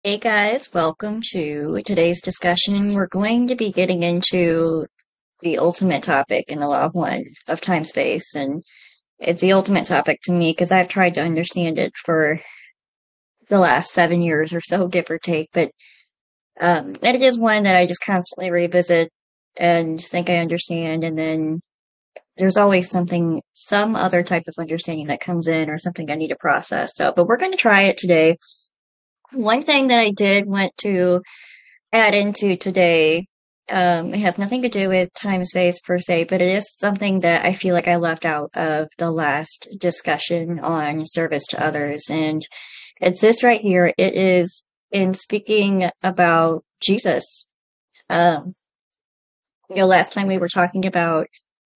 Hey guys, welcome to today's discussion. We're going to be getting into the ultimate topic in the Law of One of time space, and it's the ultimate topic to me because I've tried to understand it for the last 7 years or so, give or take. But it is one that I just constantly revisit and think I understand, and then there's always some other type of understanding that comes in or something I need to process. So, but we're going to try it today. One thing that I did want to add into today. It has nothing to do with time space per se, but it is something that I feel like I left out of the last discussion on service to others. And it's this right here. It is in speaking about Jesus. Um, last time we were talking about,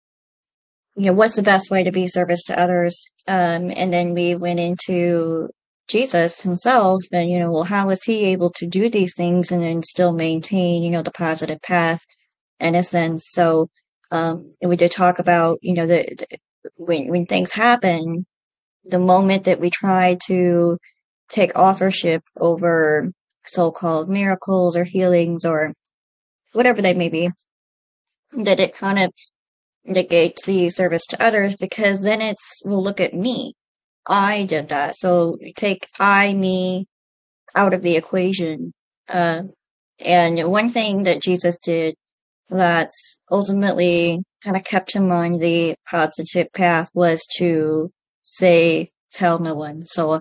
what's the best way to be service to others? And then we went into Jesus himself and, well, how is he able to do these things and then still maintain, the positive path in a sense? So, and we did talk about, when things happen, the moment that we try to take authorship over so-called miracles or healings or whatever they may be, that it kind of negates the service to others because then well, look at me. I did that. So take me out of the equation. Uh, and one thing that Jesus did that's ultimately kind of kept him on the positive path was to tell no one. So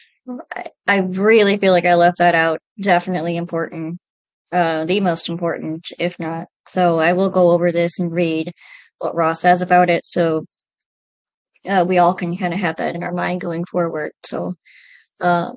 I really feel like I left that out. Definitely important. The most important, if not. So I will go over this and read what Ross says about it. So we all can kind of have that in our mind going forward. Uh,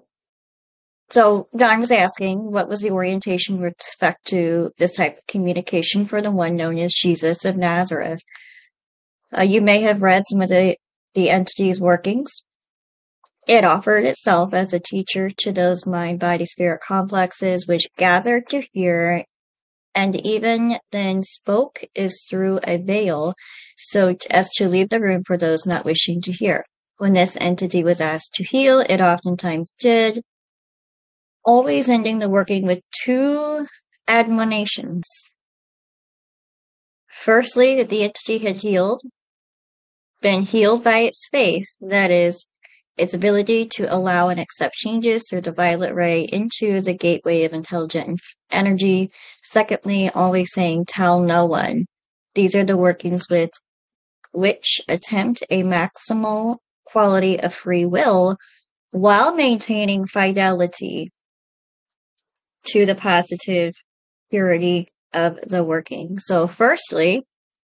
so Don was asking, what was the orientation with respect to this type of communication for the one known as Jesus of Nazareth? You may have read some of the entity's workings. It offered itself as a teacher to those mind-body-spirit complexes which gathered to hear, and even then spoke is through a veil, so as to leave the room for those not wishing to hear. When this entity was asked to heal, it oftentimes did, always ending the working with two admonitions. Firstly, that the entity had been healed by its faith, that is, its ability to allow and accept changes through the violet ray into the gateway of intelligent energy. Secondly, always saying, tell no one. These are the workings with which attempt a maximal quality of free will while maintaining fidelity to the positive purity of the working. So firstly,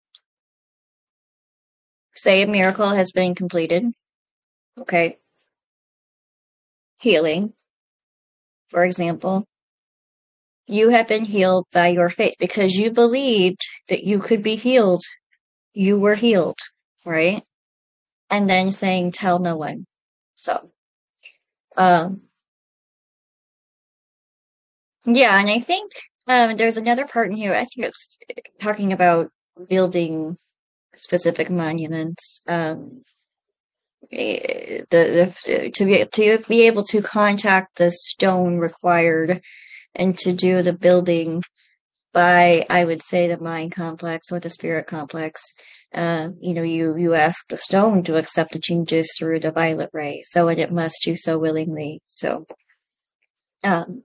say a miracle has been completed. Okay. Healing, for example. You have been healed by your faith because you believed that you could be healed. You were healed, right? And then saying, tell no one. So, um, yeah, and I think, there's another part in here. I think it's talking about building specific monuments. To be able to contact the stone required and to do the building by, I would say, the mind complex or the spirit complex. You ask the stone to accept the changes through the violet ray, so it must do so willingly. So, um,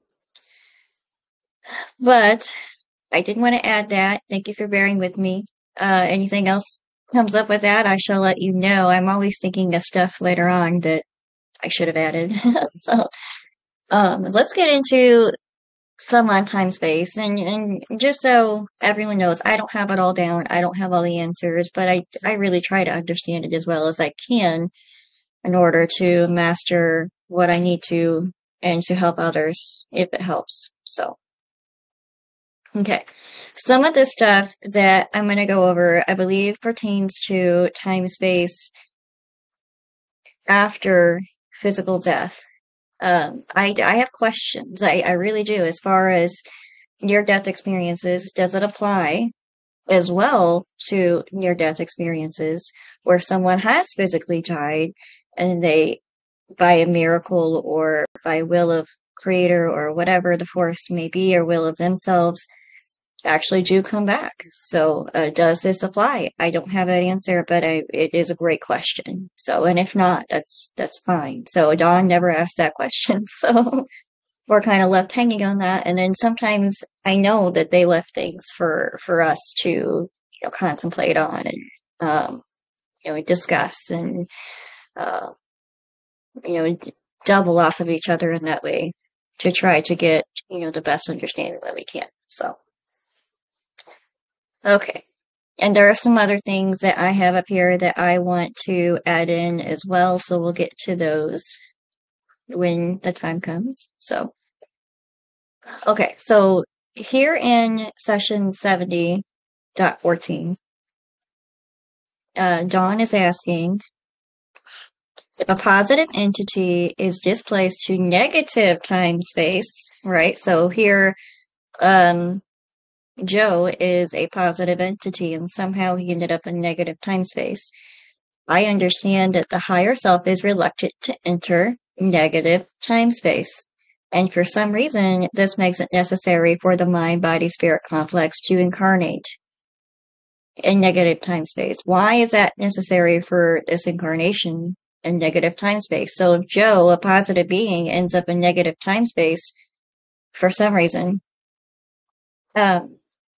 but I did want to add that. Thank you for bearing with me. Anything else comes up with that, I shall let you know. I'm always thinking of stuff later on that I should have added. So, let's get into some on time space and just so everyone knows, I don't have it all down. I don't have all the answers, but I really try to understand it as well as I can in order to master what I need to and to help others if it helps. So, okay. Some of the stuff that I'm going to go over, I believe pertains to time space after physical death. I have questions. I really do as far as near-death experiences. Does it apply as well to near-death experiences where someone has physically died and they, by a miracle or by will of creator or whatever the force may be or will of themselves actually do come back. So does this apply? I don't have an answer, but it is a great question. So, and if not, that's fine. So Dawn never asked that question. So we're kind of left hanging on that. And then sometimes I know that they left things for us to, contemplate on and, discuss and, uh, double off of each other in that way to try to get, the best understanding that we can. So, okay. And there are some other things that I have up here that I want to add in as well. So we'll get to those when the time comes. So, okay. So here in session 70.14, Dawn is asking, if a positive entity is displaced to negative time space, right? So here, Joe is a positive entity and somehow he ended up in negative time space. I understand that the higher self is reluctant to enter negative time space. And for some reason, this makes it necessary for the mind-body-spirit complex to incarnate in negative time space. Why is that necessary for this incarnation in negative time space? So if Joe, a positive being, ends up in negative time space for some reason, why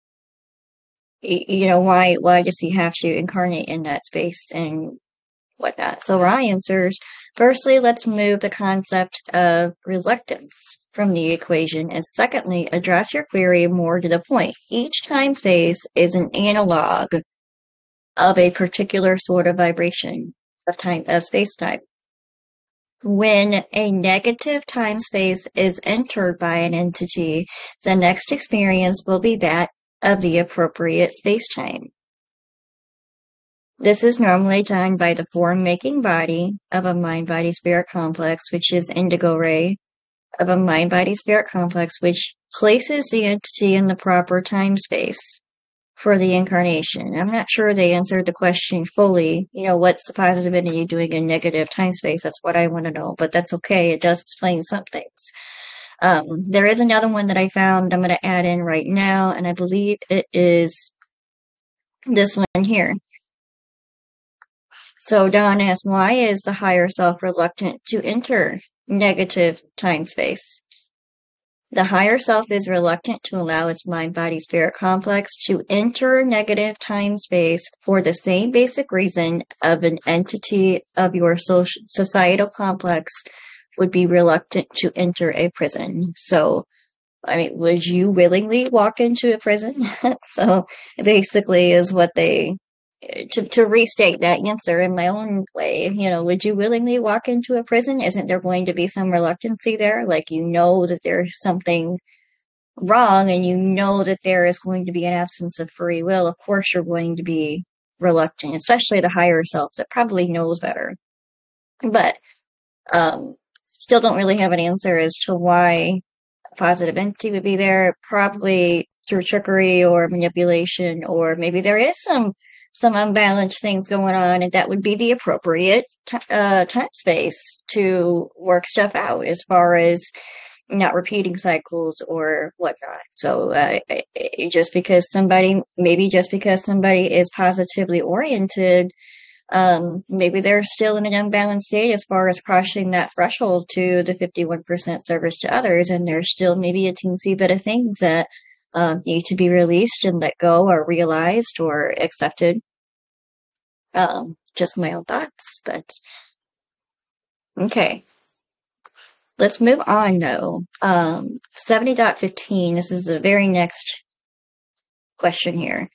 does he have to incarnate in that space and whatnot? So Ra answers, firstly, let's move the concept of reluctance from the equation, and secondly, address your query more to the point. Each time space is an analog of a particular sort of vibration of space-time. When a negative time space is entered by an entity, the next experience will be that of the appropriate space-time. This is normally done by the form-making body of a mind-body-spirit complex, which is indigo ray of a mind-body-spirit complex, which places the entity in the proper time space for the incarnation. I'm not sure they answered the question fully. What's the positive entity doing in negative time space? That's what I want to know, but that's okay. It does explain some things. There is another one that I found I'm going to add in right now, and I believe it is this one here. So Dawn asks, why is the higher self reluctant to enter negative time space? The higher self is reluctant to allow its mind-body-spirit complex to enter negative time space for the same basic reason of an entity of your societal complex would be reluctant to enter a prison. So, would you willingly walk into a prison? So basically is what to restate that answer in my own way, would you willingly walk into a prison? Isn't there going to be some reluctancy there? Like, that there's something wrong and that there is going to be an absence of free will. Of course, you're going to be reluctant, especially the higher self that probably knows better. But still don't really have an answer as to why a positive entity would be there. Probably through trickery or manipulation, or maybe there is some unbalanced things going on, and that would be the appropriate time space to work stuff out as far as not repeating cycles or whatnot. So just because somebody is positively oriented, maybe they're still in an unbalanced state as far as crossing that threshold to the 51% service to others, and there's still maybe a teensy bit of things that need to be released and let go or realized or accepted. Just my own thoughts, but okay. Let's move on though. 70.15, this is the very next question here.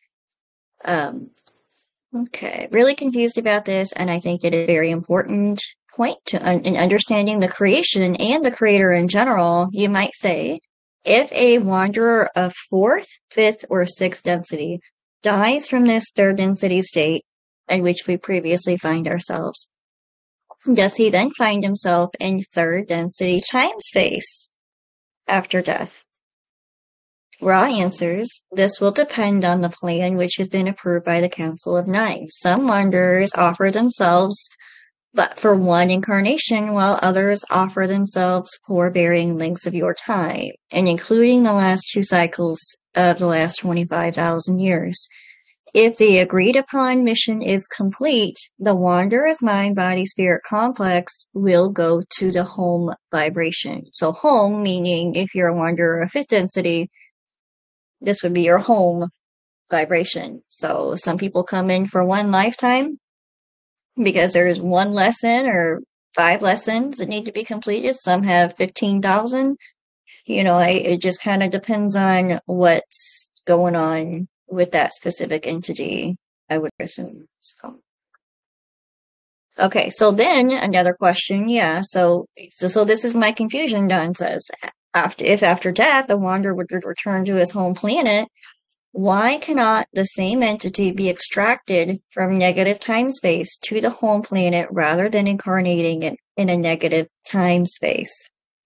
Okay, really confused about this, and I think it is a very important point in understanding the creation and the creator in general. You might say, if a wanderer of 4th, 5th, or 6th density dies from this 3rd density state in which we previously find ourselves, does he then find himself in 3rd density time space after death? Ra answers, this will depend on the plan which has been approved by the Council of Nine. Some wanderers offer themselves but for one incarnation, while others offer themselves for varying lengths of your time, and including the last 2 cycles of the last 25,000 years. If the agreed upon mission is complete, the Wanderer's mind body spirit complex will go to the home vibration. So home meaning if you're a Wanderer of fifth density, this would be your home vibration. So some people come in for one lifetime because there's one lesson or 5 lessons that need to be completed. Some have 15,000. It just kind of depends on what's going on with that specific entity, I would assume. So, okay, so then another question, yeah. So this is my confusion. Don says, if after death the wanderer would return to his home planet, why cannot the same entity be extracted from negative time space to the home planet rather than incarnating in a negative time space?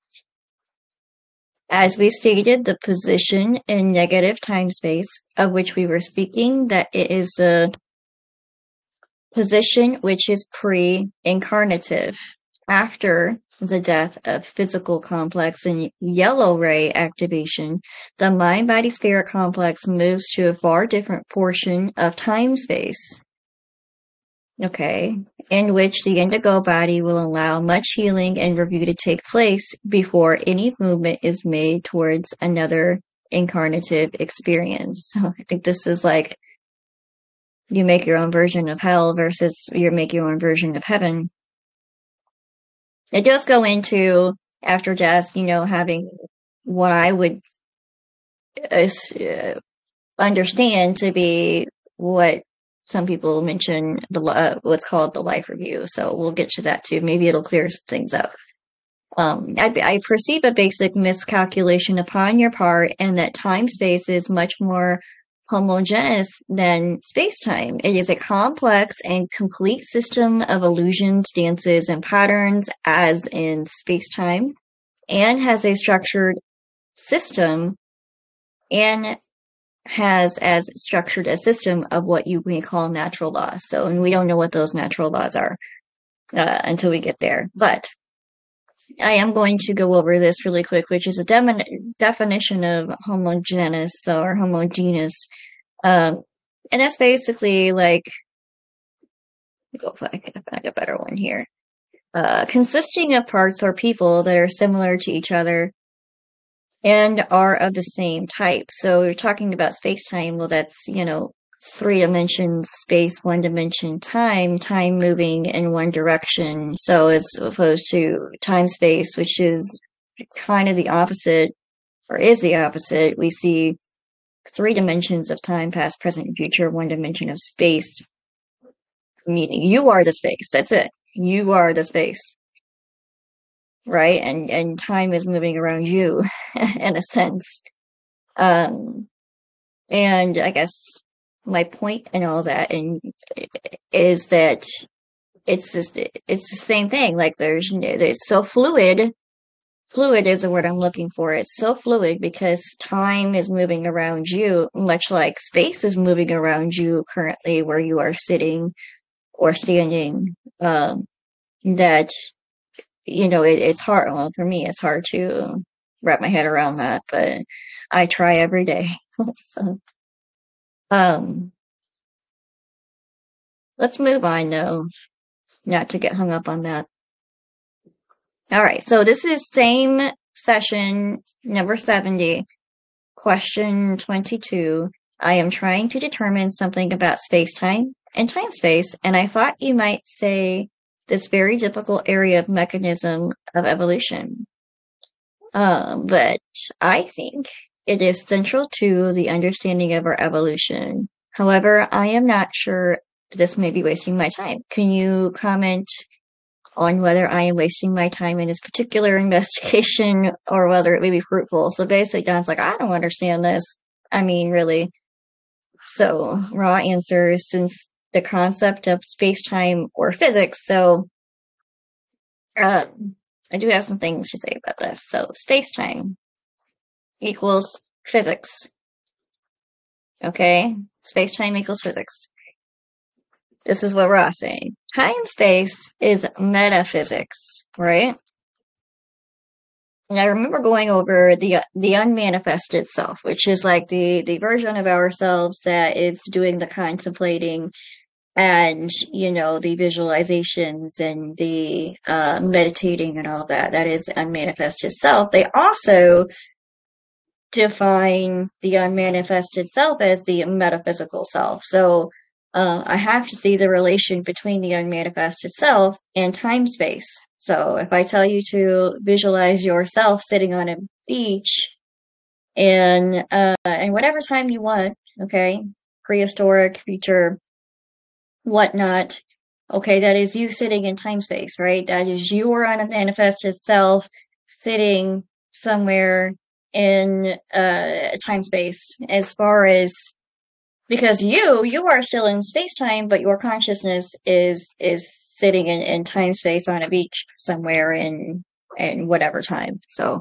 As we stated, the position in negative time space of which we were speaking, that it is a position which is pre-incarnative. After the death of physical complex and yellow ray activation, the mind-body spirit complex moves to a far different portion of time space. Okay, in which the indigo body will allow much healing and review to take place before any movement is made towards another incarnative experience. So I think this is like you make your own version of hell versus you make your own version of heaven. It does go into after death, having what I would understand to be what some people mention what's called the life review. So we'll get to that too. Maybe it'll clear some things up. I perceive a basic miscalculation upon your part, and that time-space is much more homogeneous than space-time. It is a complex and complete system of illusions, dances, and patterns, as in space-time, and has a structured system and has as structured a system of what you may call natural laws. So, and we don't know what those natural laws are until we get there. But I am going to go over this really quick, which is a definition of homogeneous or homogeneous. And that's basically like, go if I can find a better one here. Consisting of parts or people that are similar to each other and are of the same type. So we're talking about space-time. Well, that's, 3 dimensions, space, 1 dimension, time moving in one direction. So as opposed to time-space, which is kind of the opposite, or is the opposite. We see 3 dimensions of time, past, present, and future, 1 dimension of space, meaning you are the space. That's it. You are the space. Right? And time is moving around you in a sense. And I guess my point in all that is that it's the same thing. Like it's so fluid. Fluid is the word I'm looking for. It's so fluid because time is moving around you, much like space is moving around you currently where you are sitting or standing. That it's hard. Well, for me, it's hard to wrap my head around that, but I try every day. So, let's move on though, not to get hung up on that. All right, so this is same session, number 70, question 22. I am trying to determine something about space-time and time-space, and I thought you might say this very difficult area of mechanism of evolution. But I think it is central to the understanding of our evolution. However, I am not sure this may be wasting my time. Can you comment on whether I am wasting my time in this particular investigation or whether it may be fruitful? So basically, Don's like, I don't understand this. I mean, really. So, raw answer, since the concept of space-time or physics. So, I do have some things to say about this. So, space-time equals physics. Okay? Space-time equals physics. This is what Ross saying. Time-space is metaphysics, right? And I remember going over the unmanifested self, which is like the version of ourselves that is doing the contemplating and the visualizations and the meditating and all that. That is unmanifested self. They also define the unmanifested self as the metaphysical self. So I have to see the relation between the unmanifested self and time space. So if I tell you to visualize yourself sitting on a beach in whatever time you want, okay, prehistoric, future, whatnot, okay, that is you sitting in time space, right? That is your unmanifested self sitting somewhere in time space, as far as, because you are still in space time, but your consciousness is sitting in time space on a beach somewhere in whatever time. So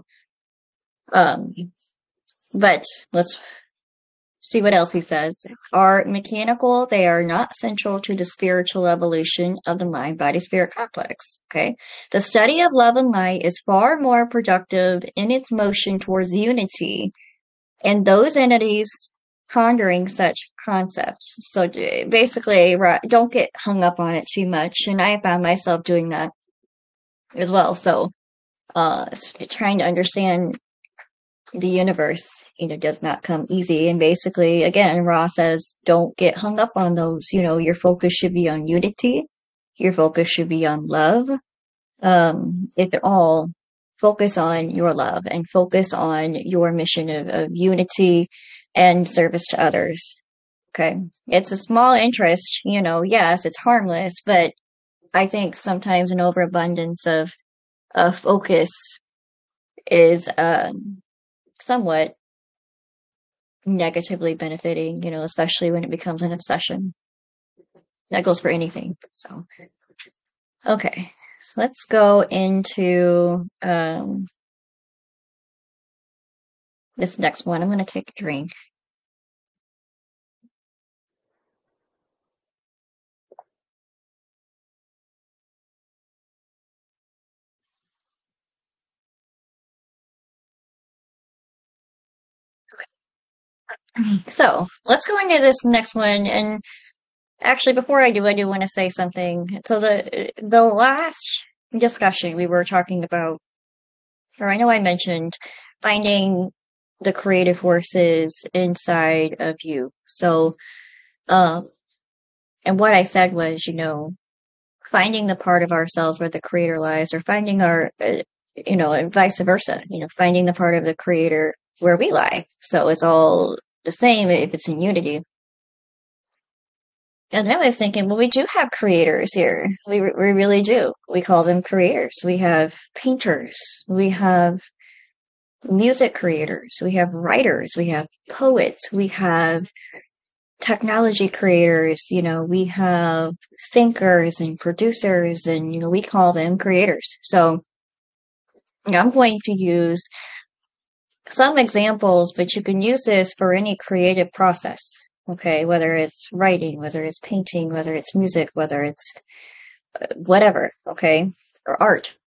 but let's see what else he says. Are mechanical, they are not central to the spiritual evolution of the mind-body-spirit complex. Okay? The study of love and light is far more productive in its motion towards unity and those entities pondering such concepts. So basically, don't get hung up on it too much. And I found myself doing that as well. So trying to understand the universe, does not come easy. And basically, again, Ra says, don't get hung up on those. Your focus should be on unity. Your focus should be on love. If at all, focus on your love and focus on your mission of unity and service to others. Okay. It's a small interest, yes, it's harmless, but I think sometimes an overabundance of focus is, somewhat negatively benefiting, especially when it becomes an obsession. That goes for anything. So, okay, so let's go into this next one. I'm going to take a drink. So let's go into this next one. And actually, before I do want to say something. So the last discussion we were talking about, or I know I mentioned finding the creative forces inside of you. So, and what I said was, finding the part of ourselves where the creator lies, or finding our, and vice versa, finding the part of the creator where we lie. So it's all the same if it's in unity. And then I was thinking, well, we do have creators here. We really do. We call them creators. We have painters. We have music creators. We have writers. We have poets. We have technology creators. We have thinkers and producers, and, we call them creators. So I'm going to use some examples, but you can use this for any creative process. Okay, whether it's writing, whether it's painting, whether it's music, whether it's whatever, okay, or art.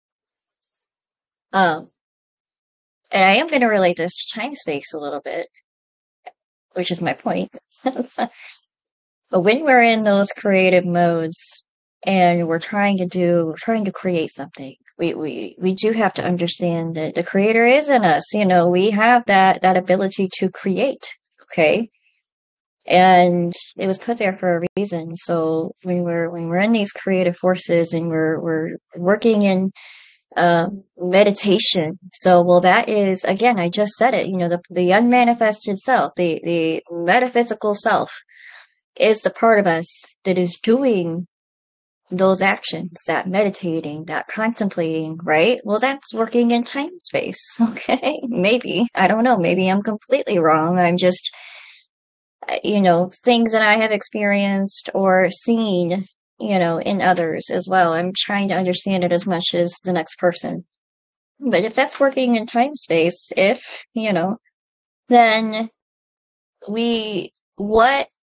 And I am going to relate this to time space a little bit, which is my point. But when we're in those creative modes and we're trying to create something, we do have to understand that the creator is in us. We have that ability to create, okay? And it was put there for a reason. So when we're in these creative forces and we're working in meditation, so that is, again, I just said it, the unmanifested self, the metaphysical self is the part of us that is doing those actions, that meditating, that contemplating, right? Well, that's working in time space. Okay, maybe, I don't know, maybe I'm completely wrong. I'm just, things that I have experienced or seen, in others as well. I'm trying to understand it as much as the next person. But if that's working in time space, then what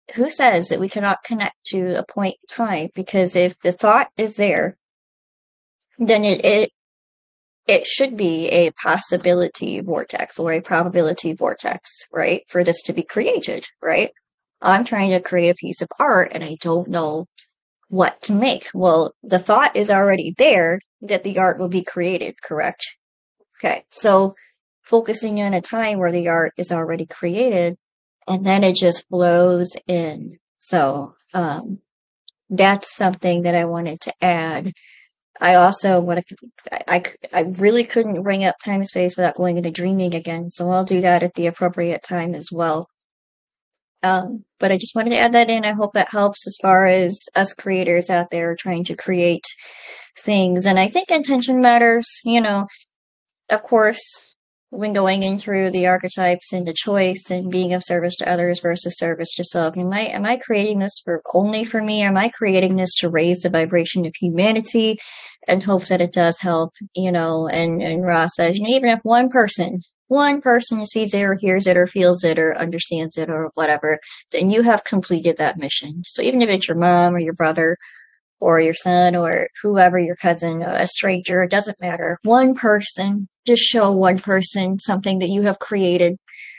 who says that we cannot connect to a point in time? Because if the thought is there, then it should be a possibility vortex or a probability vortex, right? For this to be created, right? I'm trying to create a piece of art and I don't know what to make. Well, the thought is already there that the art will be created, correct? Okay, so focusing on a time where the art is already created and then it just flows in. So, that's something that I wanted to add. I also want to, I really couldn't bring up time space without going into dreaming again, so I'll do that at the appropriate time as well. But I just wanted to add that in. I hope that helps as far as us creators out there trying to create things. And I think intention matters, of course, when going in through the archetypes and the choice and being of service to others versus service to self. Am I creating this for only for me? Am I creating this to raise the vibration of humanity and hope that it does help, and Ross says, even if one person sees it or hears it or feels it or understands it or whatever, then you have completed that mission. So even if it's your mom or your brother or your son or whoever, your cousin, a stranger, it doesn't matter. One person, just show one person something that you have created,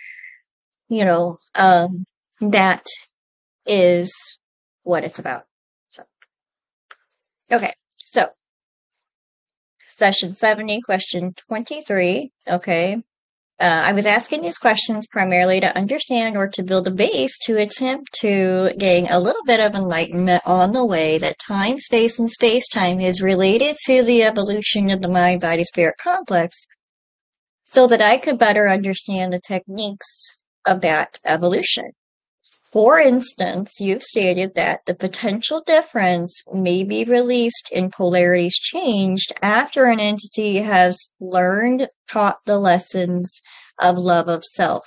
that is what it's about. So, okay. So, session 70, question 23. Okay. I was asking these questions primarily to understand or to build a base to attempt to gain a little bit of enlightenment on the way that time, space, and space-time is related to the evolution of the mind-body-spirit complex so that I could better understand the techniques of that evolution. For instance, you've stated that the potential difference may be released in polarities changed after an entity has taught the lessons of love of self.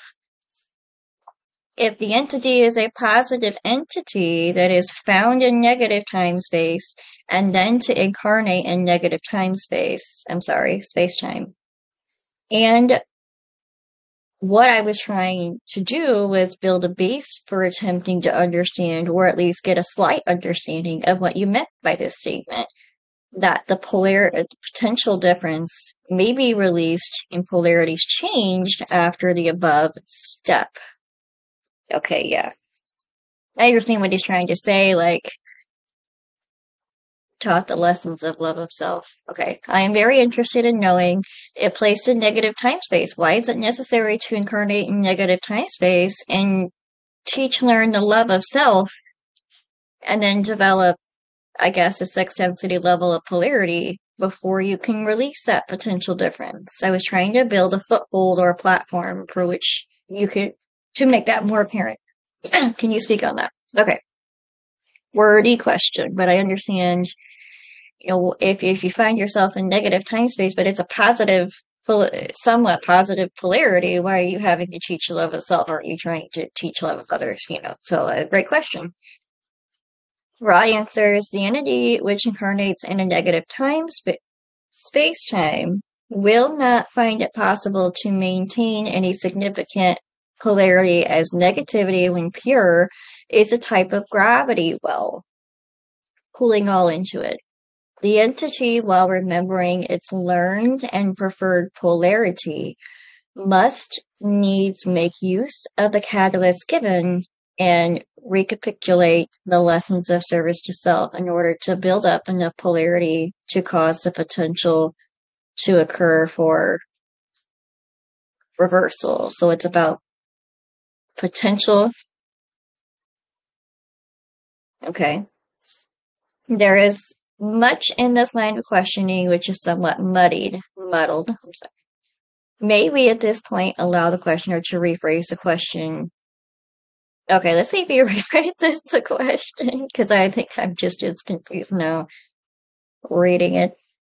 If the entity is a positive entity that is found in negative time space and then to incarnate in negative space-time. And what I was trying to do was build a base for attempting to understand, or at least get a slight understanding of what you meant by this statement, that the potential difference may be released in polarities changed after the above step. Okay, yeah. I understand what he's trying to say, like, taught the lessons of love of self. Okay, I am very interested in knowing if placed in negative time space, why is it necessary to incarnate in negative time space and learn the love of self and then develop, I guess, a sex density level of polarity before you can release that potential difference? I was trying to build a foothold or a platform for which you could, to make that more apparent. Can you speak on that? Okay. Wordy question, but I understand, if you find yourself in negative time space, but it's a positive, somewhat positive polarity, why are you having to teach love of self? Aren't you trying to teach love of others? So great question. Ra answers, the entity which incarnates in a negative space-time will not find it possible to maintain any significant polarity, as negativity, when pure, is a type of gravity well, pulling all into it. The entity, while remembering its learned and preferred polarity, must needs make use of the catalyst given and recapitulate the lessons of service to self in order to build up enough polarity to cause the potential to occur for reversal. So it's about potential. Okay. There is much in this line of questioning which is somewhat muddled. I'm sorry. May we at this point allow the questioner to rephrase the question? Okay, let's see if he rephrases the question, because I think I'm just as confused now reading it.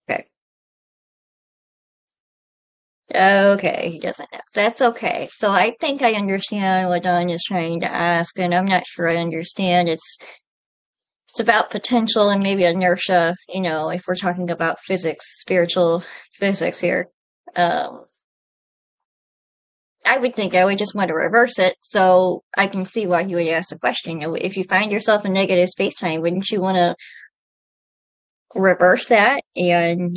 Okay, he doesn't know. That's okay. So I think I understand what Don is trying to ask, and I'm not sure I understand. It's about potential and maybe inertia, if we're talking about physics, spiritual physics here. I would think I would just want to reverse it, so I can see why you would ask the question. If you find yourself in negative space-time, wouldn't you want to reverse that and,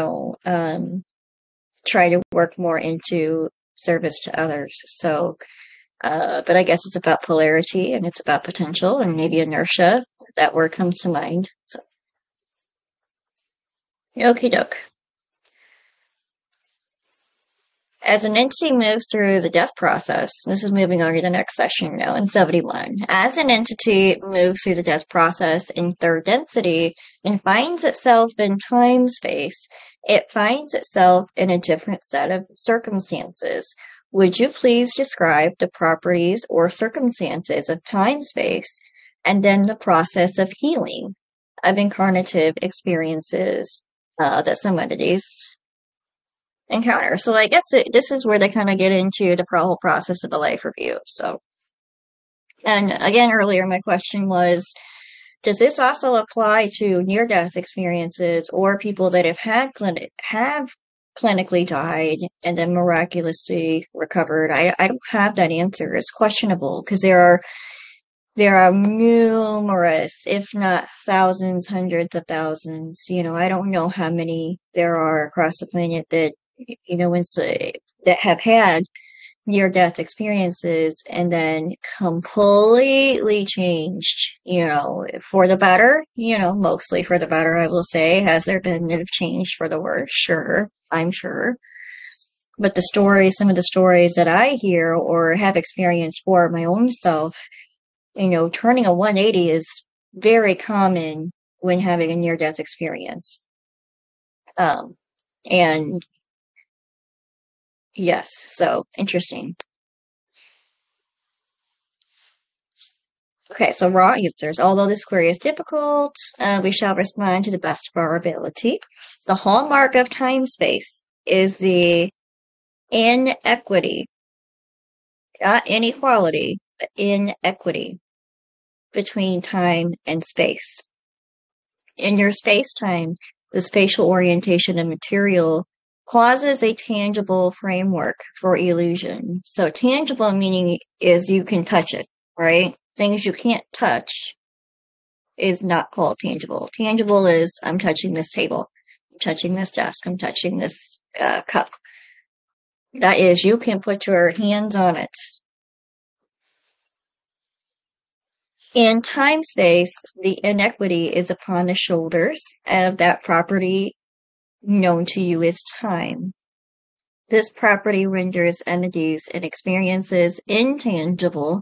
try to work more into service to others? So, but I guess it's about polarity and it's about potential and maybe inertia. That word comes to mind. So, okie doke. As an entity moves through the death process, this is moving on to the next session now in 71. As an entity moves through the death process in third density and finds itself in time space, it finds itself in a different set of circumstances. Would you please describe the properties or circumstances of time space and then the process of healing of incarnative experiences that some entities encounter? So I guess this is where they kind of get into the whole process of the life review. So, and again, earlier my question was, does this also apply to near-death experiences or people that have clinically died and then miraculously recovered? I don't have that answer. It's questionable because there are numerous, if not thousands, hundreds of thousands. I don't know how many there are across the planet that that have had near-death experiences and then completely changed, for the better, mostly for the better, I will say. Has there been a change for the worse? Sure, I'm sure. But some of the stories that I hear or have experienced for my own self, turning a 180 is very common when having a near-death experience. And yes, so interesting. Okay, so raw answers. Although this query is difficult, we shall respond to the best of our ability. The hallmark of time-space is the inequity, not inequality, but inequity between time and space. In your space-time, the spatial orientation of material causes a tangible framework for illusion. So tangible meaning is you can touch it, right? Things you can't touch is not called tangible. Tangible is I'm touching this table, I'm touching this desk, I'm touching this cup. That is, you can put your hands on it. In time space, the inequity is upon the shoulders of that property known to you as time. This property renders entities and experiences intangible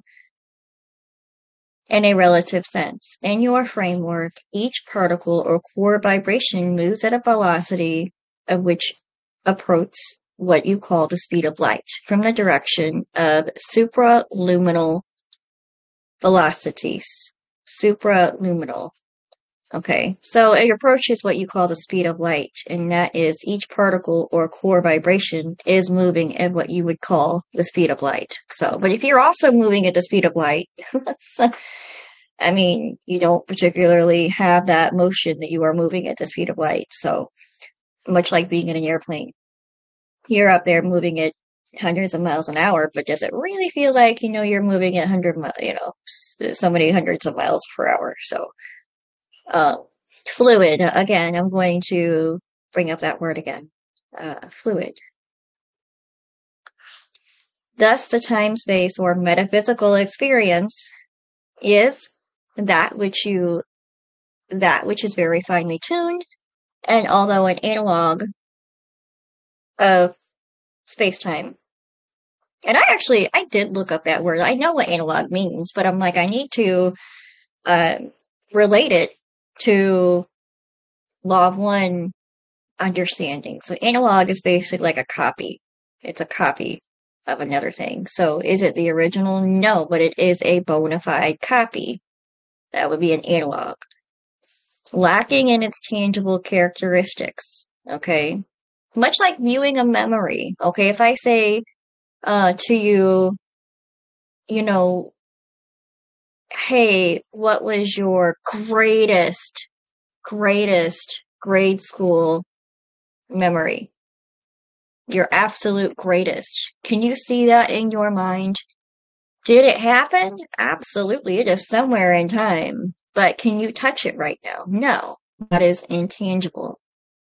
in a relative sense. In your framework, each particle or core vibration moves at a velocity of which approaches what you call the speed of light from the direction of supraluminal velocities. Supraluminal. Okay, so it approaches what you call the speed of light, and that is each particle or core vibration is moving at what you would call the speed of light. So, but if you're also moving at the speed of light, I mean, you don't particularly have that motion that you are moving at the speed of light. So, much like being in an airplane, you're up there moving at hundreds of miles an hour, but does it really feel like, you're moving at so many hundreds of miles per hour? So, fluid, again, I'm going to bring up that word again. Fluid. Thus, the time-space or metaphysical experience is that which is very finely tuned, and although an analog of space-time. And I did look up that word. I know what analog means, but I'm like, I need to relate it to Law of One understanding. So analog is basically like a copy. It's a copy of another thing. So is it the original? No, but it is a bona fide copy. That would be an analog. Lacking in its tangible characteristics. Okay. Much like viewing a memory. Okay. If I say to you, hey, what was your greatest grade school memory? your absolute greatest. Can you see that in your mind? Did it happen? Absolutely. It is somewhere in time. But can you touch it right now? No. That is intangible.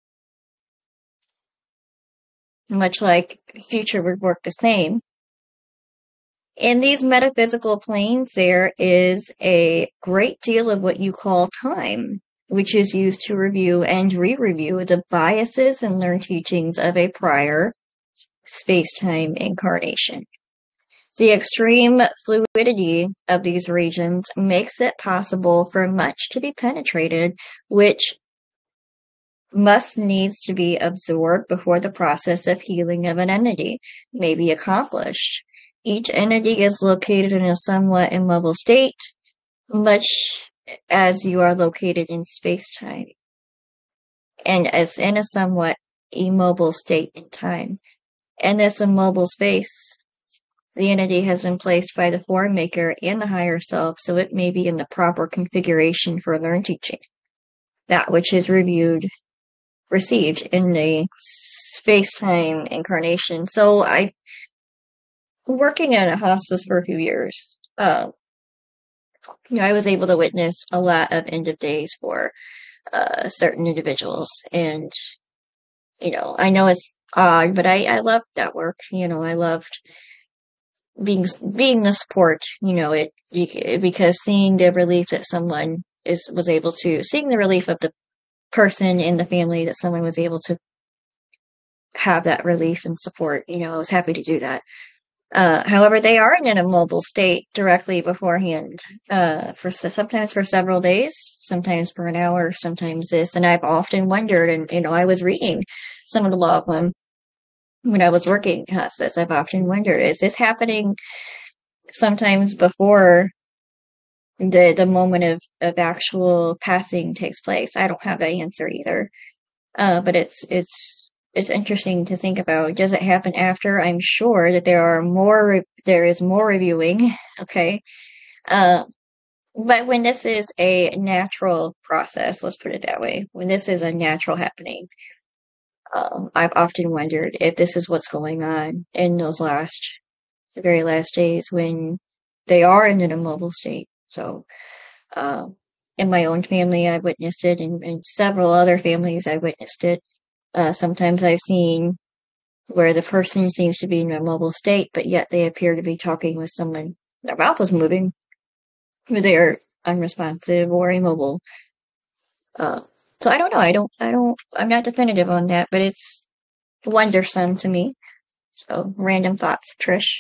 Much like future would work the same. In these metaphysical planes, there is a great deal of what you call time, which is used to review and re-review the biases and learned teachings of a prior space-time incarnation. The extreme fluidity of these regions makes it possible for much to be penetrated, which must needs to be absorbed before the process of healing of an entity may be accomplished. Each entity is located in a somewhat immobile state, much as you are located in space-time, and as in a somewhat immobile state in time. In this immobile space, the entity has been placed by the form maker and the higher self, so it may be in the proper configuration for learned teaching. That which is received in the space-time incarnation. So I, working at a hospice for a few years, I was able to witness a lot of end of days for certain individuals, and I know it's odd, but I loved that work. I loved being the support. Because seeing the relief that someone was able to, seeing the relief of the person in the family, that someone was able to have that relief and support. I was happy to do that. However, they are in an immobile state directly beforehand, sometimes for several days, sometimes for an hour, sometimes this. And I've often wondered, and I was reading some of the law of one when I was working in hospice. I've often wondered, is this happening sometimes before the moment of actual passing takes place? I don't have that answer either. But it's interesting to think about. Does it happen after? I'm sure that there is more reviewing. Okay. But when this is a natural process, let's put it that way, when this is a natural happening, I've often wondered if this is what's going on in those the very last days when they are in an immobile state. So, in my own family, I witnessed it, and in several other families, I witnessed it. Sometimes I've seen where the person seems to be in a mobile state, but yet they appear to be talking with someone. Their mouth is moving, but they are unresponsive or immobile. So I don't know. I'm not definitive on that, but it's wondersome to me. So random thoughts, Trish.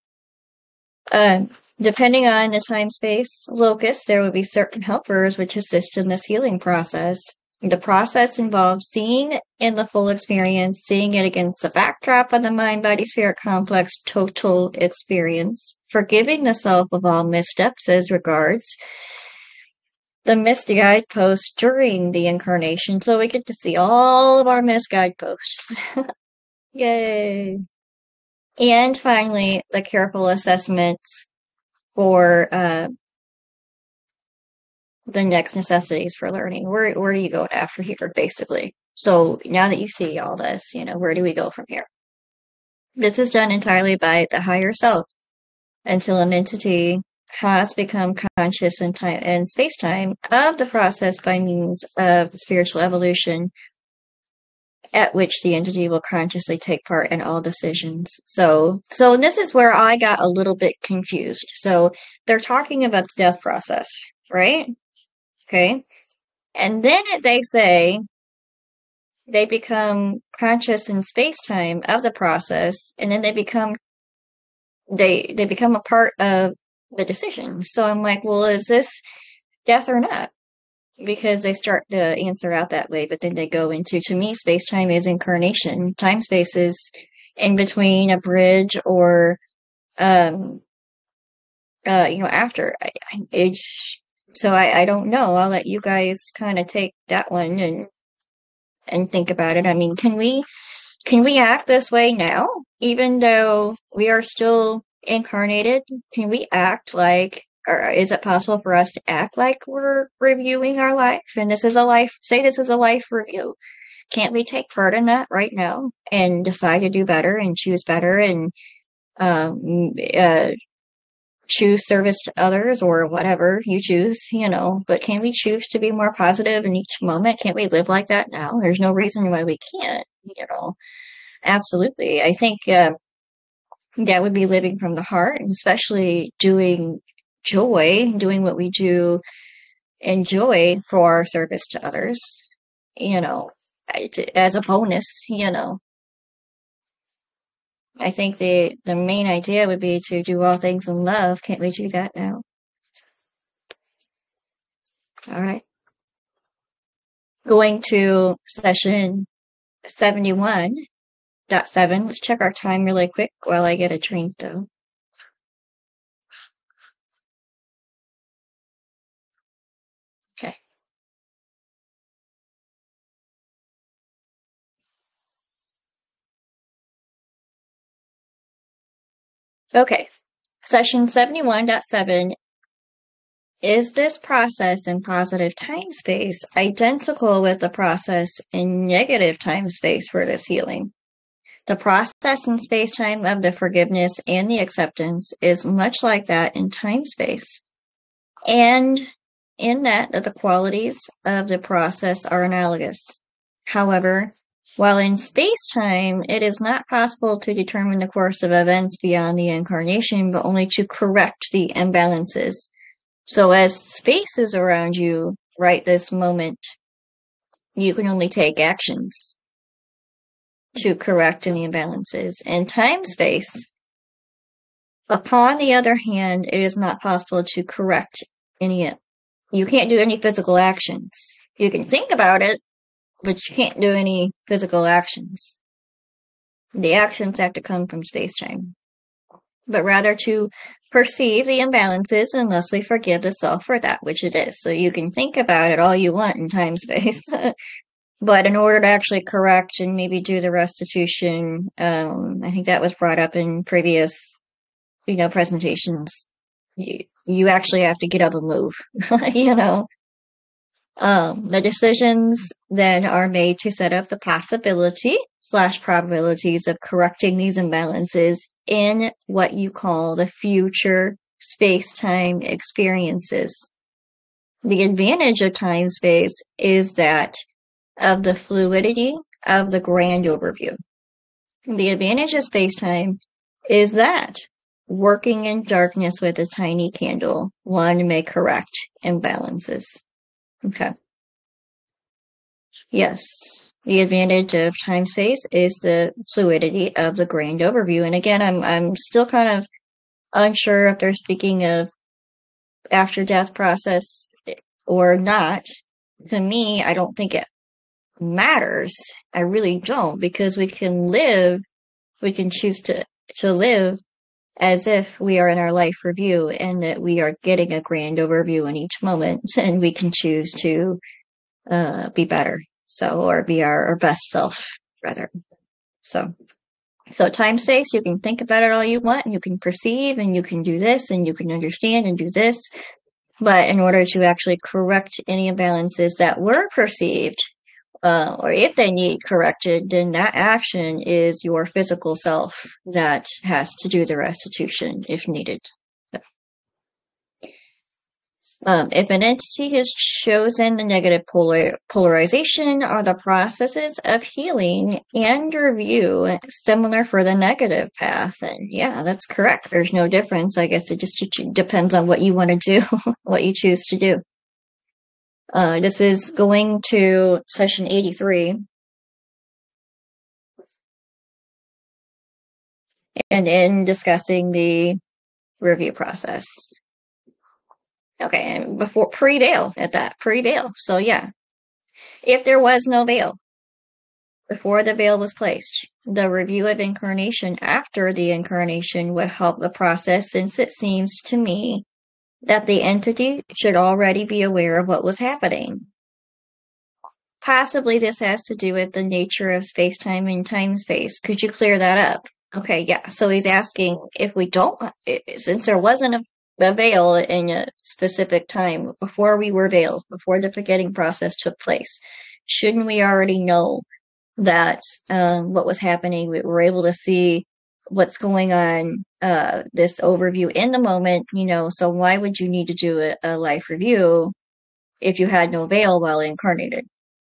Depending on the time space locus, there would be certain helpers which assist in this healing process. The process involves seeing in the full experience, seeing it against the backdrop of the mind-body-spirit complex total experience, forgiving the self of all missteps as regards the missed guideposts during the incarnation, so we get to see all of our missed guideposts. Yay! And finally, the careful assessments for the next necessities for learning. Where do you go after here, basically? So now that you see all this, where do we go from here? This is done entirely by the higher self until an entity has become conscious in time and space-time of the process by means of spiritual evolution, at which the entity will consciously take part in all decisions. So this is where I got a little bit confused. So they're talking about the death process, right? Okay. And then they say they become conscious in space-time of the process, and then they become a part of the decision. So I'm like, well, is this death or not? Because they start the answer out that way, but then they go into, to me, space-time is incarnation. Time-space is in between, a bridge, or after. So I don't know. I'll let you guys kind of take that one and think about it. I mean, can we act this way now, even though we are still incarnated? Can we act like, or is it possible for us to act like we're reviewing our life? And this is a life review. can't we take part in that right now and decide to do better and choose better and um, uh, choose service to others or whatever you choose, but can we choose to be more positive in each moment? Can't we live like that now? There's no reason why we can't. Absolutely. I think that would be living from the heart, and especially doing what we do, enjoy for our service to others, you know, as a bonus. I think the main idea would be to do all things in love. Can't we do that now? All right. Going to session 71.7. Let's check our time really quick while I get a drink, though. Okay. Okay. Session 71.7. Is this process in positive time space identical with the process in negative time space for this healing? The process in space-time of the forgiveness and the acceptance is much like that in time-space, and in that the qualities of the process are analogous. However, while in space-time it is not possible to determine the course of events beyond the incarnation, but only to correct the imbalances. So as space is around you right this moment, you can only take actions to correct any imbalances. In time-space, upon the other hand, it is not possible to correct any. You can't do any physical actions. You can think about it, but you can't do any physical actions. The actions have to come from space-time, but rather to perceive the imbalances and thusly forgive the self for that which it is. So you can think about it all you want in time-space. But in order to actually correct and maybe do the restitution, I think that was brought up in previous, presentations. You actually have to get up and move, The decisions then are made to set up the possibility/probabilities of correcting these imbalances in what you call the future space-time experiences. The advantage of time-space is that of the fluidity of the grand overview. The advantage of space-time is that working in darkness with a tiny candle, one may correct imbalances. Okay. Yes. The advantage of time-space is the fluidity of the grand overview. And again, I'm still kind of unsure if they're speaking of after-death process or not. To me, I don't think it matters. I really don't, because we can choose to live as if we are in our life review and that we are getting a grand overview in each moment, and we can choose to be better, or be our best self, rather. So time space, you can think about it all you want, and you can perceive, and you can do this, and you can understand and do this, but in order to actually correct any imbalances that were perceived, or if they need corrected, then that action is your physical self that has to do the restitution if needed. So, if an entity has chosen the negative polarization, are the processes of healing and review similar for the negative path? And yeah, that's correct. There's no difference. I guess it just depends on what you want to do, what you choose to do. This is going to session 83. And in discussing the review process. Okay, and before pre-veil at that, pre-veil. So yeah, if there was no veil before the veil was placed, the review of incarnation after the incarnation would help the process, since it seems to me that the entity should already be aware of what was happening. Possibly this has to do with the nature of space-time and time-space. Could you clear that up? Okay, yeah. So he's asking if we don't, since there wasn't a veil in a specific time before we were veiled, before the forgetting process took place, shouldn't we already know that what was happening. We were able to see what's going on, this overview in the moment, so why would you need to do a life review if you had no veil while incarnated?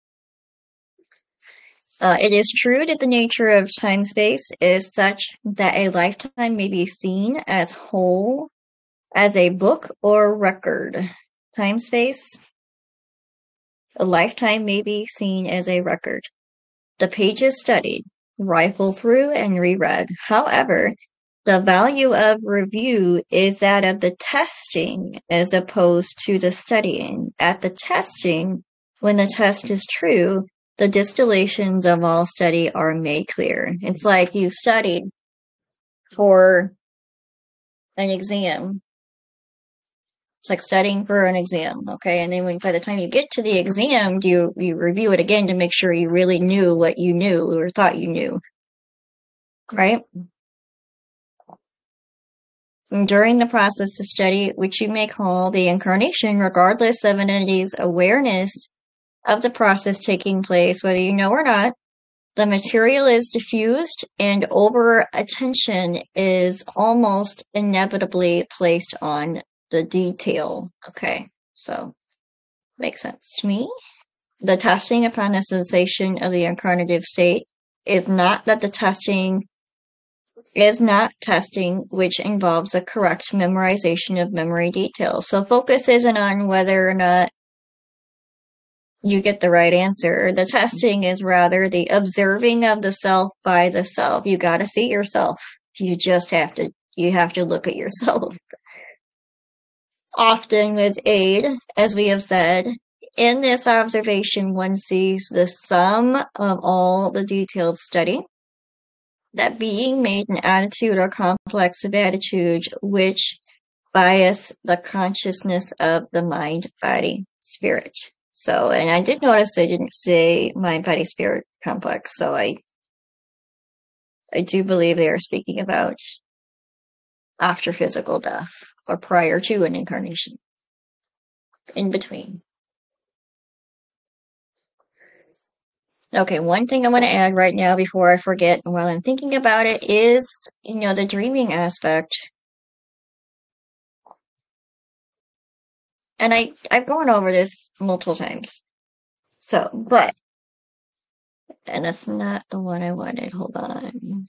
It is true that the nature of time-space is such that a lifetime may be seen as whole as a book or record. Time-space, a lifetime may be seen as a record. The pages studied, rifled through, and reread. However, the value of review is that of the testing as opposed to the studying. At the testing, when the test is true, the distillations of all study are made clear. It's like you studied for an exam. It's like studying for an exam, okay? And then by the time you get to the exam, you review it again to make sure you really knew what you knew or thought you knew, right? And during the process of study, which you may call the incarnation, regardless of an entity's awareness of the process taking place, whether you know or not, the material is diffused and over attention is almost inevitably placed on the detail. Okay, so makes sense to me. The testing upon the cessation of the incarnative state is not testing which involves a correct memorization of memory details. So focus isn't on whether or not you get the right answer. The testing is rather the observing of the self by the self. You got to see yourself. You have to look at yourself. Often with aid, as we have said, in this observation, one sees the sum of all the detailed study, that being made an attitude or complex of attitudes which bias the consciousness of the mind, body, spirit. So, and I did notice I didn't say mind, body, spirit complex, so I do believe they are speaking about after physical death or prior to an incarnation. In between. Okay, one thing I want to add right now before I forget while I'm thinking about it is, the dreaming aspect. And I've gone over this multiple times. So, and that's not the one I wanted. Hold on.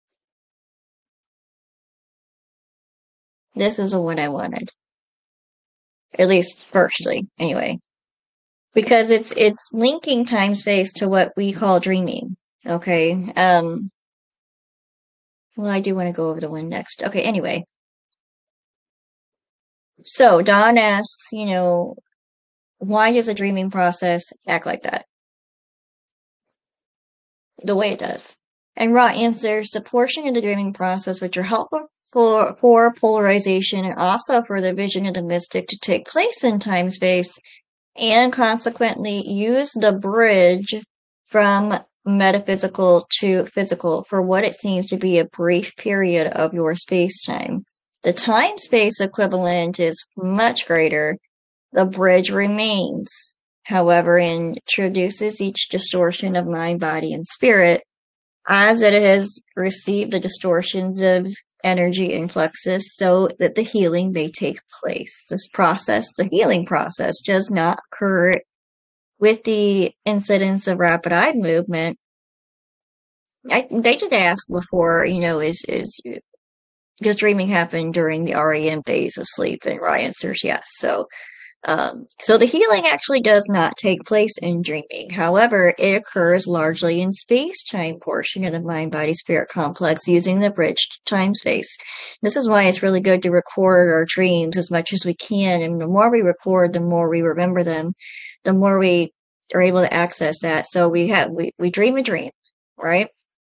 This is the one I wanted. At least firstly, anyway. Because it's linking time space to what we call dreaming. Okay. Well, I do want to go over the one next. Okay, anyway. So Don asks, why does a dreaming process act like that? The way it does. And Ra answers, the portion of the dreaming process which are helpful for polarization and also for the vision of the mystic to take place in time-space, and consequently use the bridge from metaphysical to physical for what it seems to be a brief period of your space-time. The time-space equivalent is much greater. The bridge remains, however, introduces each distortion of mind, body, and spirit as it has received the distortions of energy influxes so that the healing may take place. This process, the healing process, does not occur with the incidence of rapid eye movement. They did ask before, does dreaming happen during the REM phase of sleep? And Ra answers yes. So the healing actually does not take place in dreaming. However, it occurs largely in space-time portion of the mind-body-spirit complex using the bridged time-space. This is why it's really good to record our dreams as much as we can. And the more we record, the more we remember them, the more we are able to access that. So we dream a dream, right?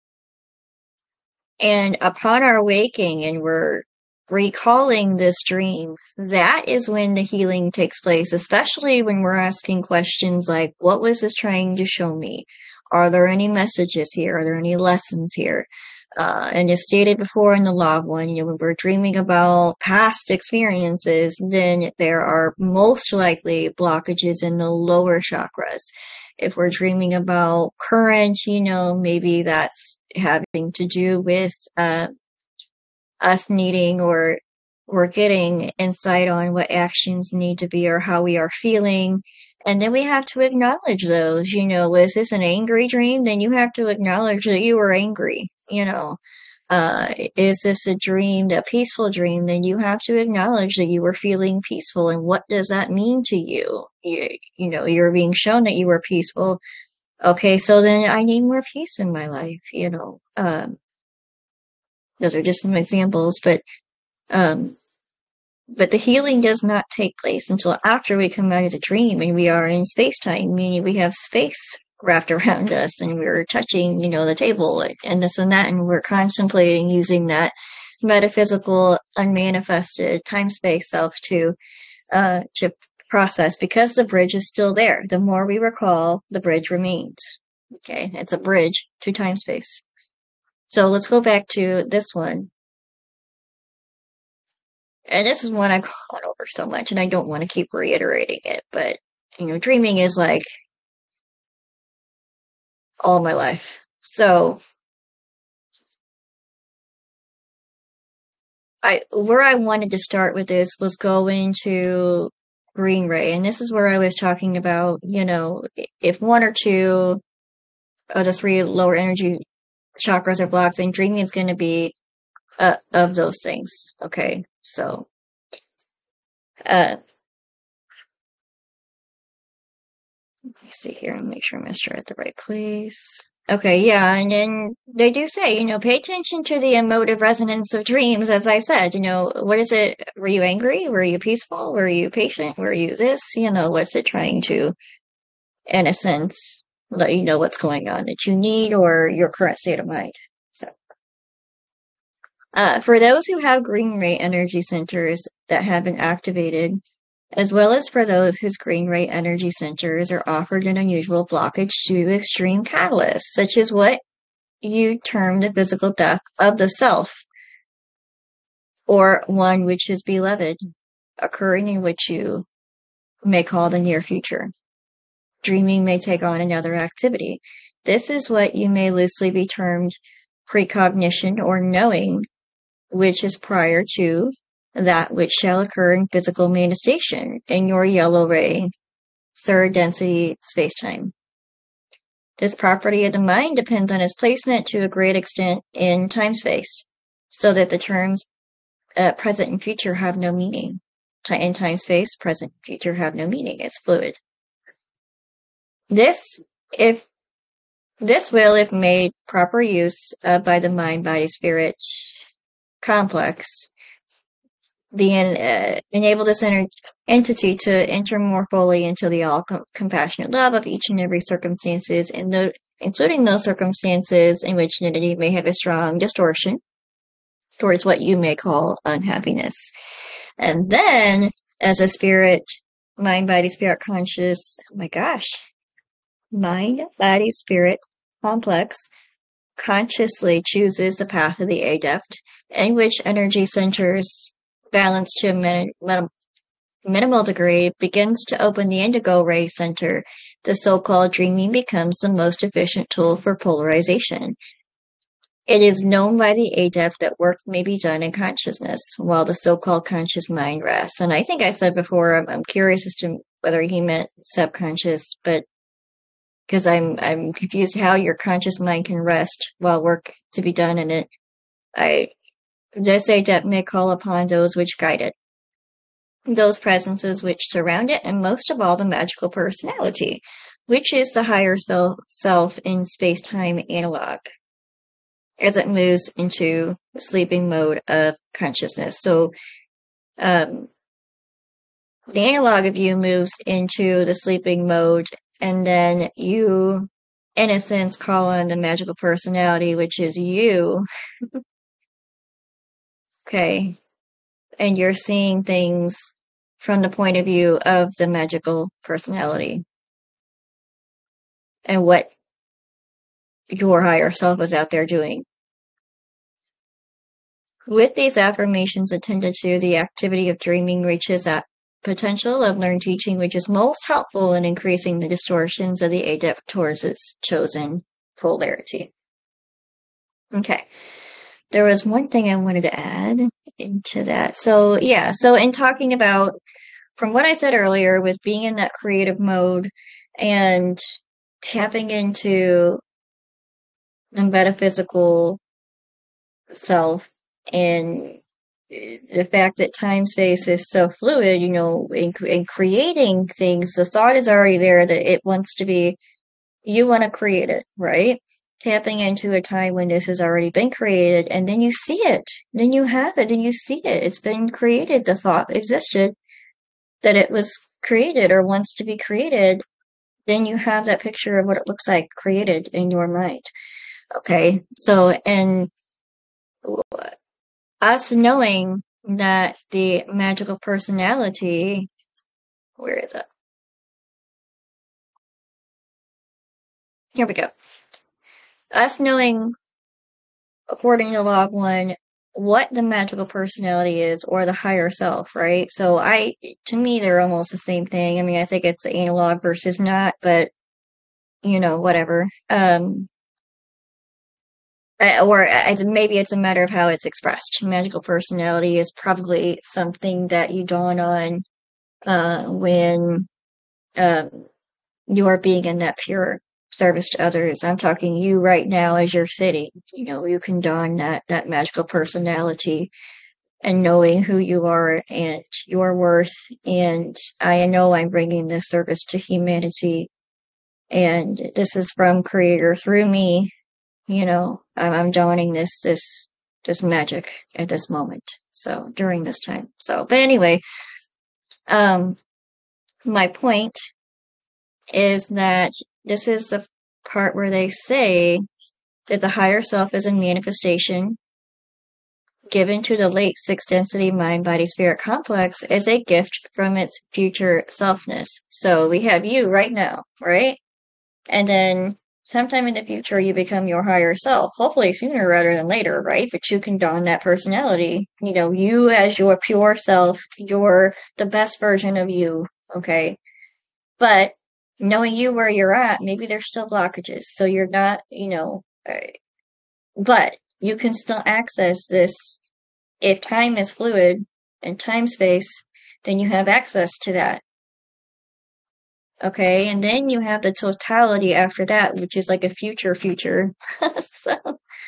And upon our waking and we're recalling this dream, that is when the healing takes place, especially when we're asking questions like, what was this trying to show me? Are there any messages here? Are there any lessons here? And as stated before in the Law of One, when we're dreaming about past experiences, then there are most likely blockages in the lower chakras. If we're dreaming about current, maybe that's having to do with us needing or we're getting insight on what actions need to be or how we are feeling. And then we have to acknowledge those. Was this an angry dream? Then you have to acknowledge that you were angry. Is this a dream, a peaceful dream? Then you have to acknowledge that you were feeling peaceful. And what does that mean to you? You're being shown that you were peaceful. Okay, so then I need more peace in my life. Those are just some examples, but the healing does not take place until after we come out of the dream and we are in space-time, meaning we have space wrapped around us and we're touching, the table and this and that, and we're contemplating using that metaphysical, unmanifested time-space self to process, because the bridge is still there. The more we recall, the bridge remains. Okay, it's a bridge to time-space. So let's go back to this one. And this is one I've gone over so much, and I don't want to keep reiterating it, but, dreaming is like all my life. So, where I wanted to start with this was go into green ray, and this is where I was talking about, if one or two of the three lower energy chakras are blocked, then dreaming is going to be of those things. Okay, so let me see here and make sure I'm at the right place. Okay, yeah, and then they do say, pay attention to the emotive resonance of dreams, as I said, what is it? Were you angry? Were you peaceful? Were you patient? Were you this? What's it trying to, in a sense, let you know what's going on that you need or your current state of mind. So, for those who have green ray energy centers that have been activated, as well as for those whose green ray energy centers are offered an unusual blockage due to extreme catalysts, such as what you term the physical death of the self, or one which is beloved, occurring in which you may call the near future. Dreaming may take on another activity. This is what you may loosely be termed precognition or knowing, which is prior to that which shall occur in physical manifestation in your yellow ray, third density spacetime. This property of the mind depends on its placement to a great extent in time-space, so that the terms present and future have no meaning. In time-space, present and future have no meaning. It's fluid. This will, if made proper use by the mind-body-spirit complex, enable this entity to enter more fully into the all-compassionate love of each and every circumstances, including those circumstances in which an entity may have a strong distortion towards what you may call unhappiness. And then, as a spirit, mind, body, spirit, conscious, mind, body, spirit, complex, consciously chooses the path of the adept, in which energy centers balance to a minimal degree begins to open the indigo ray center. The so-called dreaming becomes the most efficient tool for polarization. It is known by the adept that work may be done in consciousness, while the so-called conscious mind rests. And I think I said before, I'm curious as to whether he meant subconscious, but because I'm confused how your conscious mind can rest while work to be done in it. This adept may call upon those which guide it, those presences which surround it, and most of all the magical personality, which is the higher self in space-time analog, as it moves into the sleeping mode of consciousness. So, the analog of you moves into the sleeping mode, and then you, in a sense, call on the magical personality, which is you. Okay. And you're seeing things from the point of view of the magical personality and what your higher self is out there doing. With these affirmations attended to, the activity of dreaming reaches that potential of learned teaching, which is most helpful in increasing the distortions of the adept towards its chosen polarity. Okay. There was one thing I wanted to add into that. So, yeah, so in talking about, from what I said earlier, with being in that creative mode and tapping into the metaphysical self and the fact that time space is so fluid, in creating things, the thought is already there that it wants to be, you want to create it, right? Tapping into a time when this has already been created, and then you see it, then you have it, and you see it. It's been created. The thought existed that it was created or wants to be created. Then you have that picture of what it looks like created in your mind. Okay, so, and us knowing that the magical personality, where is it? Here we go. Us knowing, according to Law of One, what the magical personality is or the higher self, right? So to me, they're almost the same thing. I mean, I think it's analog versus not, but whatever. Or maybe it's a matter of how it's expressed. Magical personality is probably something that you dawn on when you are being in that pure service to others. I'm talking you right now as you're sitting. You can dawn that magical personality and knowing who you are and your worth. And I know I'm bringing this service to humanity. And this is from Creator through me. I'm dawning this magic at this moment. So during this time. So, but anyway, my point is that this is the part where they say that the higher self is a manifestation given to the late sixth density mind body spirit complex as a gift from its future selfness. So we have you right now, right? And then sometime in the future, you become your higher self, hopefully sooner rather than later, right? But you can don that personality. You as your pure self, you're the best version of you, okay? But knowing you where you're at, maybe there's still blockages. So you're not, but you can still access this. If time is fluid and time space, then you have access to that. Okay, and then you have the totality after that, which is like a future. So,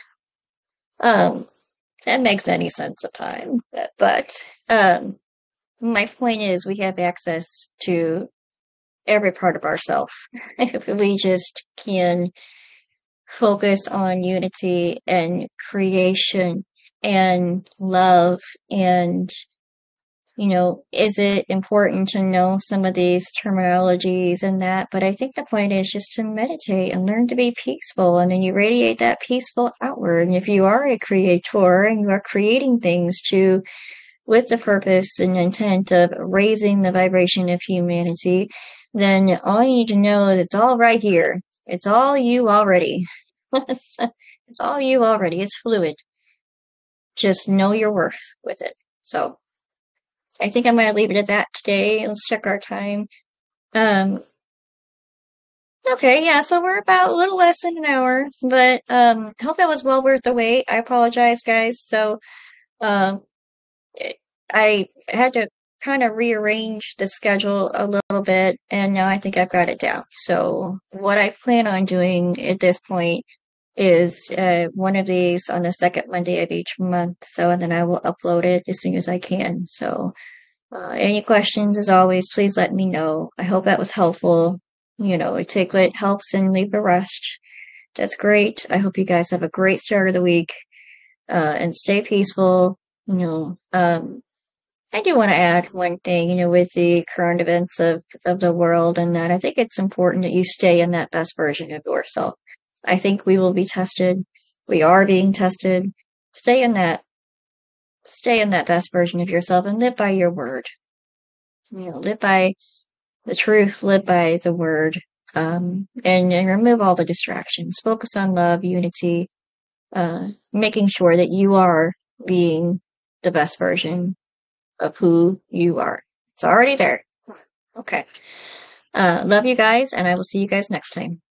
that makes any sense of time. But, my point is we have access to every part of ourself. If we just can focus on unity and creation and love and is it important to know some of these terminologies and that? But I think the point is just to meditate and learn to be peaceful, and then you radiate that peaceful outward. And if you are a creator and you are creating things with the purpose and intent of raising the vibration of humanity, then all you need to know is it's all right here. It's all you already. It's all you already. It's fluid. Just know your worth with it. So I think I'm going to leave it at that today. Let's check our time. Okay, yeah, so we're about a little less than an hour, but hope that was well worth the wait. I apologize, guys. So um, I had to kind of rearrange the schedule a little bit, and now I think I've got it down. So what I plan on doing at this point is one of these on the second Monday of each month. So, and then I will upload it as soon as I can. So, any questions, as always, please let me know. I hope that was helpful. Take what helps and leave the rest. That's great. I hope you guys have a great start of the week, and stay peaceful. I do want to add one thing, with the current events of the world and that I think it's important that you stay in that best version of yourself. I think we will be tested. We are being tested. Stay in that best version of yourself and live by your word. Live by the truth, live by the word, and remove all the distractions. Focus on love, unity, making sure that you are being the best version of who you are. It's already there. Okay. Love you guys, and I will see you guys next time.